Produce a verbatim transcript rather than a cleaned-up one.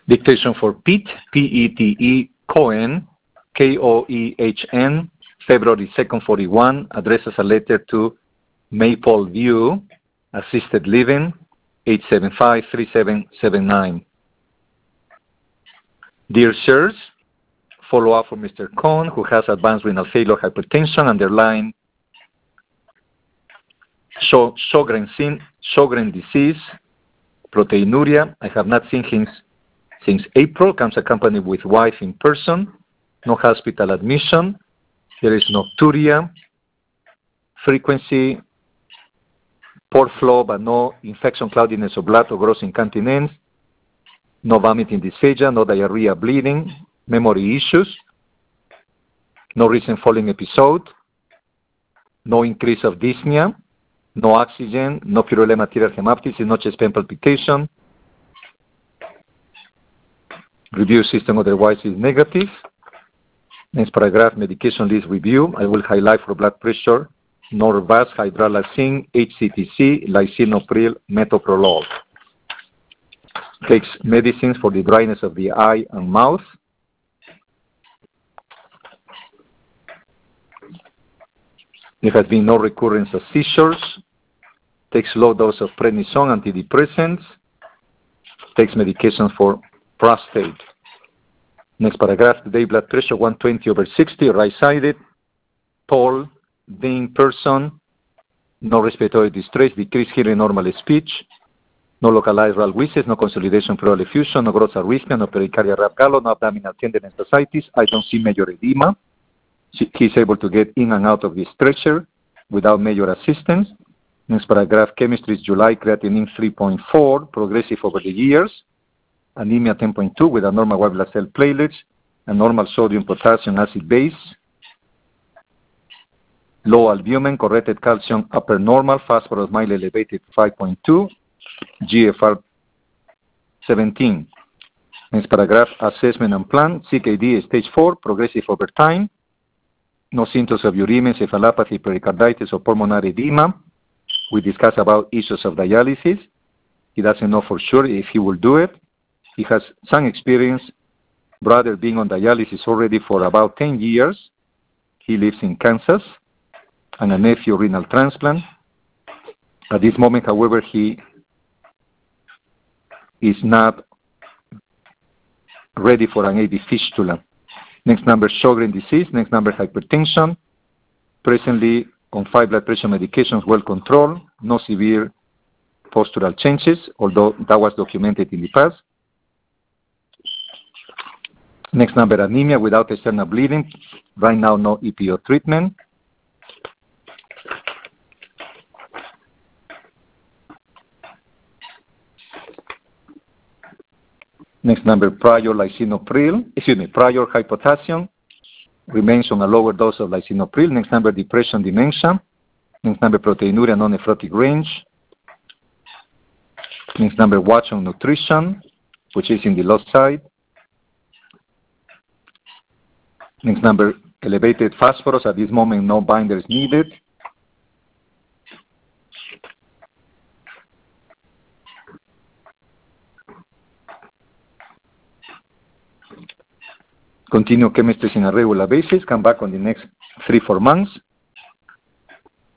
Dictation for Pete, P E T E, Cohen, K O E H N, February second, forty-one, addresses a letter to Maple View, Assisted Living, eight seven five, three seven seven nine. Dear Sirs, follow-up for Mister Cohn, who has advanced renal failure, hypertension, underlying Sjogren disease, proteinuria. I have not seen him since April, comes accompanied with wife in person, no hospital admission, there is nocturia, frequency, poor flow but no infection, cloudiness of blood or gross incontinence, no vomiting, dysphagia, no diarrhea, bleeding, memory issues, no recent falling episode, no increase of dyspnea, no oxygen, no purulent material hemoptysis, no chest pain palpitation. Review system otherwise is negative. Next paragraph, medication list review. I will highlight for blood pressure, Norvasc, hydralazine, H C T C, lisinopril, metoprolol. Takes medicines for the dryness of the eye and mouth. There has been no recurrence of seizures. Takes low dose of prednisone, antidepressants. Takes medications for prostate. Next paragraph, today blood pressure one twenty over sixty, right-sided, tall, thin person, no respiratory distress, decreased hearing, normal speech, no localized RAL wheezes, no consolidation pleural effusion, no gross arrhythmia, no pericardial rap gallo, no abdominal tenderness ascites. I don't see major edema. He's able to get in and out of the stretcher without major assistance. Next paragraph, chemistry is July, creatinine three point four, progressive over the years, anemia ten point two with a normal white blood cell platelets, and normal sodium, potassium, acid base, low albumin, corrected calcium, upper normal, phosphorus mildly elevated five point two, G F R seventeen. Next paragraph, assessment and plan, C K D stage four, progressive over time, no symptoms of uremia, encephalopathy, pericarditis, or pulmonary edema. We discussed about issues of dialysis. He doesn't know for sure if he will do it. He has some experience, brother being on dialysis already for about ten years. He lives in Kansas, and a nephew renal transplant. At this moment, however, he is not ready for an A V fistula. Next number, Sjogren disease. Next number, hypertension. Presently on five blood pressure medications, well controlled, no severe postural changes, although that was documented in the past. Next number, anemia without external bleeding. Right now, no E P O treatment. Next number, prior lisinopril, excuse me, prior high potassium, remains on a lower dose of lisinopril. Next number, depression, dementia. Next number, proteinuria, non-nephrotic range. Next number, watch on nutrition, which is in the left side. Next number, elevated phosphorus. At this moment, no binders needed. Continue chemistry on a regular basis. Come back on the next three, four months.